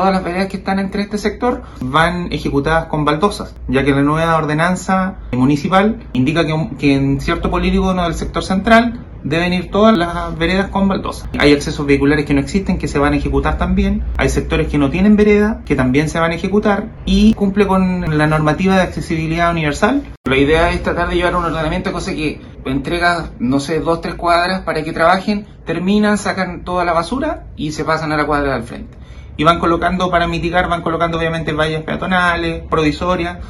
todas las veredas que están entre este sector van ejecutadas con baldosas, ya que la nueva ordenanza municipal indica que en cierto polígono del sector central deben ir todas las veredas con baldosas. Hay accesos vehiculares que no existen, que se van a ejecutar también. Hay sectores que no tienen vereda, que también se van a ejecutar, y cumple con la normativa de accesibilidad universal. La idea es tratar de llevar un ordenamiento, cosa que entregas, 2-3 cuadras para que trabajen, terminan, sacan toda la basura y se pasan a la cuadra del frente. Y van colocando, para mitigar, van colocando obviamente vallas peatonales, provisorias,